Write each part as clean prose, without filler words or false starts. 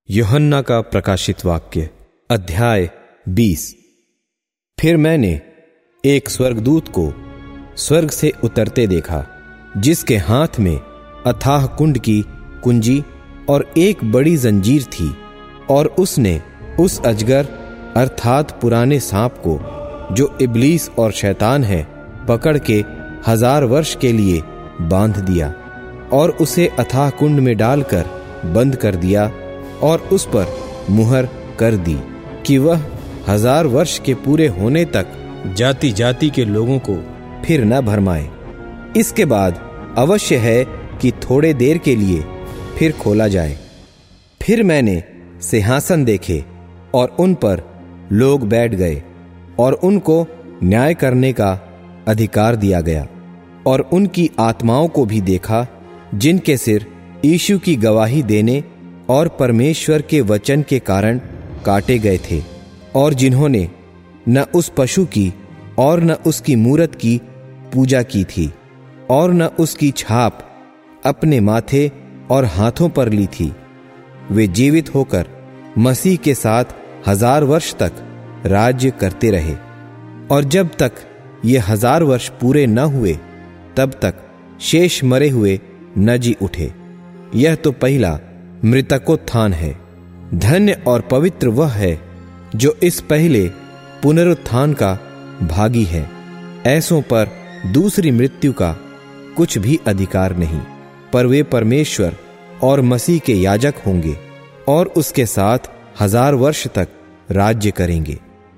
यूहन्ना का प्रकाशित वाक्य अध्याय 20। फिर मैंने एक स्वर्गदूत को स्वर्ग से उतरते देखा, जिसके हाथ में अथाह कुंड की कुंजी और एक बड़ी जंजीर थी, और उसने उस अजगर अर्थात पुराने सांप को, जो इब्लीस और शैतान है, पकड़ के 1000 वर्ष के लिए बांध दिया और उसे अथाह कुंड में डालकर बंद कर दिया और उस पर मुहर कर दी कि वह 1000 वर्ष के पूरे होने तक जाति जाति के लोगों को फिर न भरमाए। इसके बाद अवश्य है कि थोड़े देर के लिए फिर खोला जाए। फिर मैंने सिंहासन देखे और उन पर लोग बैठ गए और उनको न्याय करने का अधिकार दिया गया, और उनकी आत्माओं को भी देखा, जिनके सिर यीशु की गवाही देने और परमेश्वर के वचन के कारण काटे गए थे, और जिन्होंने न उस पशु की और न उसकी मूरत की पूजा की थी और न उसकी छाप अपने माथे और हाथों पर ली थी। वे जीवित होकर मसीह के साथ 1000 वर्ष तक राज्य करते रहे, और जब तक ये 1000 वर्ष पूरे न हुए तब तक शेष मरे हुए न जी उठे। यह तो पहला मृतकोत्थान है। धन्य और पवित्र वह है जो इस पहले पुनरुत्थान का भागी है। ऐसों पर दूसरी मृत्यु का कुछ भी अधिकार नहीं, पर वे परमेश्वर और मसीह के याजक होंगे और उसके साथ 1000 वर्ष तक राज्य करेंगे।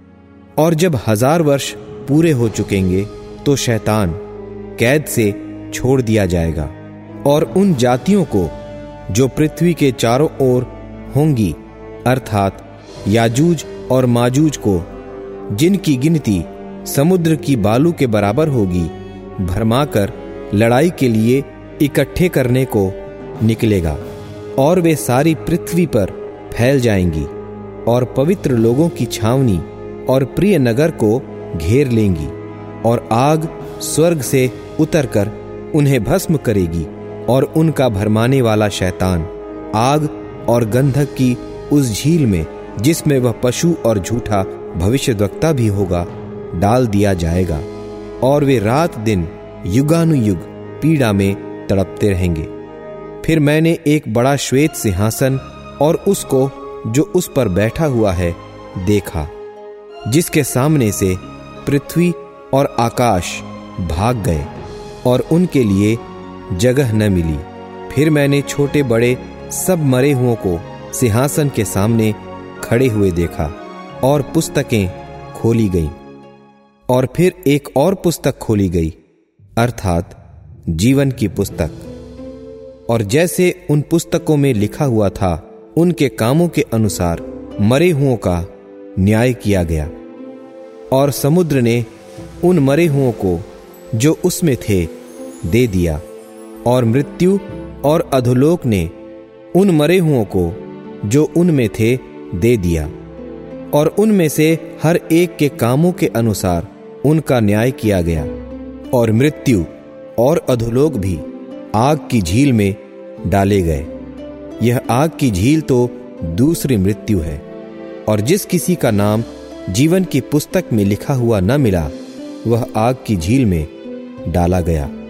और जब 1000 वर्ष पूरे हो चुकेंगे तो शैतान कैद से छोड़ दिया जाएगा, और उन जातियों को जो पृथ्वी के चारों ओर होंगी, अर्थात याजूज और माजूज को, जिनकी गिनती समुद्र की बालू के बराबर होगी, भरमाकर लड़ाई के लिए इकट्ठे करने को निकलेगा। और वे सारी पृथ्वी पर फैल जाएंगी और पवित्र लोगों की छावनी और प्रिय नगर को घेर लेंगी, और आग स्वर्ग से उतरकर उन्हें भस्म करेगी, और उनका भरमाने वाला शैतान आग और गंधक की उस झील में, जिसमें वह पशु और झूठा भविष्यद्वक्ता भी होगा, डाल दिया जाएगा, और वे रात दिन युगानुयुग पीड़ा में तड़पते रहेंगे। फिर मैंने एक बड़ा श्वेत सिंहासन और उसको जो उस पर बैठा हुआ है देखा, जिसके सामने से पृथ्वी और आकाश भाग गए और उनके लिए जगह न मिली। फिर मैंने छोटे बड़े सब मरे हुओं को सिंहासन के सामने खड़े हुए देखा, और पुस्तकें खोली गईं। और फिर एक और पुस्तक खोली गई, अर्थात जीवन की पुस्तक, और जैसे उन पुस्तकों में लिखा हुआ था, उनके कामों के अनुसार मरे हुओं का न्याय किया गया। और समुद्र ने उन मरे हुओं को जो उसमें थे दे दिया, और मृत्यु और अधोलोक ने उन मरे हुओं को जो उनमें थे दे दिया, और उनमें से हर एक के कामों के अनुसार उनका न्याय किया गया। और मृत्यु और अधोलोक भी आग की झील में डाले गए। यह आग की झील तो दूसरी मृत्यु है। और जिस किसी का नाम जीवन की पुस्तक में लिखा हुआ न मिला, वह आग की झील में डाला गया।